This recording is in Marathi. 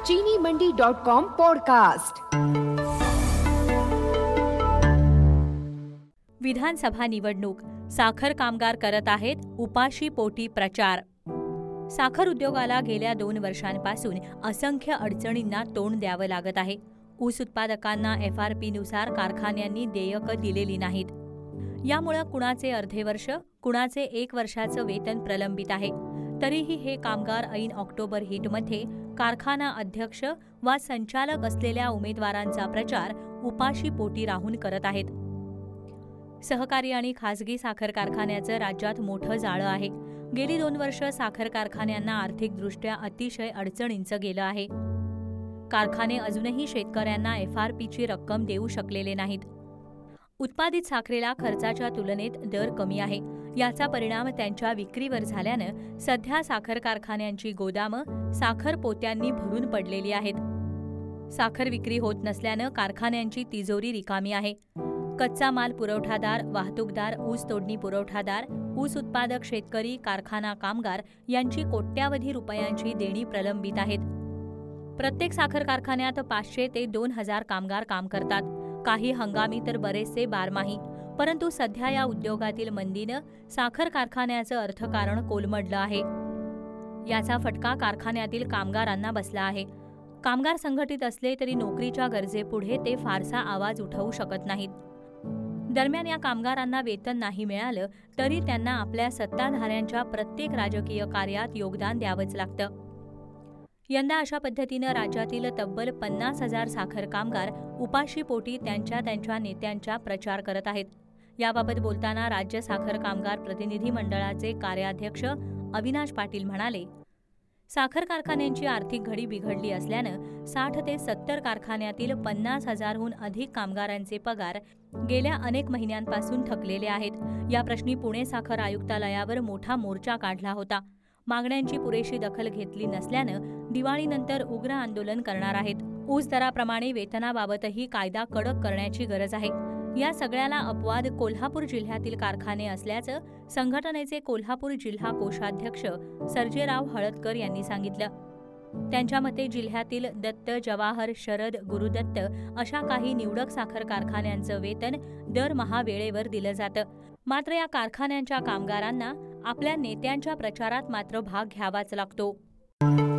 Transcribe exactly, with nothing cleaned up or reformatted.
चीनी मंडी डॉट कॉम पॉडकास्ट। विधानसभा निवडणूक, साखर कामगार करत आहेत उपाशी पोटी प्रचार। साखर उद्योगाला गेल्या दोन वर्षांपासून असंख्य अडचणींना तोंड द्यावं लागत आहे। ऊस उत्पादकांना एफ आर पीनुसार कारखान्यांनी देयकं दिलेली नाहीत। यामुळे कुणाचे अर्धे वर्ष, कुणाचे एक वर्षाचं वेतन प्रलंबित आहे। तरीही हे कामगार ऐन ऑक्टोबर हिटमध्ये कारखाना अध्यक्ष वा संचालक असलेल्या उमेदवारांचा प्रचार उपाशी पोटी राहून करत आहेत। सहकारी आणि खासगी साखर कारखान्याचं राज्यात मोठं जाळं आहे। गेली दोन वर्ष साखर कारखान्यांना आर्थिकदृष्ट्या अतिशय अडचणींचं गेलं आहे। कारखाने अजूनही शेतकऱ्यांना एफ आर पीची रक्कम देऊ शकलेले नाहीत। उत्पादित साखरेला खर्चाच्या तुलनेत दर कमी आहे। याचा परिणाम त्यांच्या विक्रीवर झाल्यानं सध्या साखर कारखान्यांची गोदामं साखर पोत्यांनी भरून पडलेली आहेत। साखर विक्री होत नसल्यानं कारखान्यांची तिजोरी रिकामी आहे। कच्चा माल पुरवठादार, वाहतूकदार, ऊस तोडणी पुरवठादार, ऊस उत्पादक शेतकरी, कारखाना कामगार यांची कोट्यावधी रुपयांची देणी प्रलंबित आहेत। प्रत्येक साखर कारखान्यात पाचशे ते दोन हजार कामगार काम करतात। काही हंगामी तर बरेचसे बारमाही। परंतु सध्या या उद्योगातील मंदीनं साखर कारखान्याचं अर्थकारण कोलमडलं आहे। याचा फटका कारखान्यातील कामगारांना बसला आहे। कामगार संघटित असले तरी नोकरीच्या गरजेपुढे ते फारसा आवाज उठवू शकत नाहीत। दरम्यान या कामगारांना वेतन नाही मिळालं तरी त्यांना आपल्या सत्ताधाऱ्यांच्या प्रत्येक राजकीय कार्यात योगदान द्यावंच लागतं। यंदा अशा पद्धतीनं राज्यातील तब्बल पन्नास हजार साखर कामगार उपाशी पोटी त्यांच्या त्यांच्या नेत्यांचा प्रचार करत आहेत। याबाबत बोलताना राज्य साखर कामगार प्रतिनिधी मंडळाचे कार्याध्यक्ष अविनाश पाटील म्हणाले, साखर कारखान्यांची आर्थिक घडी बिघडली असल्यानं साठ ते सत्तर कारखान्यातील पन्नास हजारहून अधिक कामगारांचे पगार गेल्या अनेक महिन्यांपासून थकलेले आहेत। या प्रश्नी पुणे साखर आयुक्तालयावर मोठा मोर्चा काढला होता। मागण्यांची पुरेशी दखल घेतली नसल्यानं दिवाळीनंतर उग्र आंदोलन करणार आहेत। ऊस दराप्रमाणे वेतनाबाबतही कायदा कडक करण्याची गरज आहे। या सगळ्याला अपवाद कोल्हापूर जिल्ह्यातील कारखाने असल्याचं संघटनेचे कोल्हापूर जिल्हा कोषाध्यक्ष सर्जेराव हळदकर यांनी सांगितलं। त्यांच्या मते जिल्ह्यातील दत्त, जवाहर, शरद, गुरुदत्त अशा काही निवडक साखर कारखान्यांचं वेतन दरमहा वेळेवर दिलं जातं। मात्र या कारखान्यांच्या कामगारांना आपल्या नेत्यांच्या प्रचारात मात्र भाग घ्यावाच लागतो।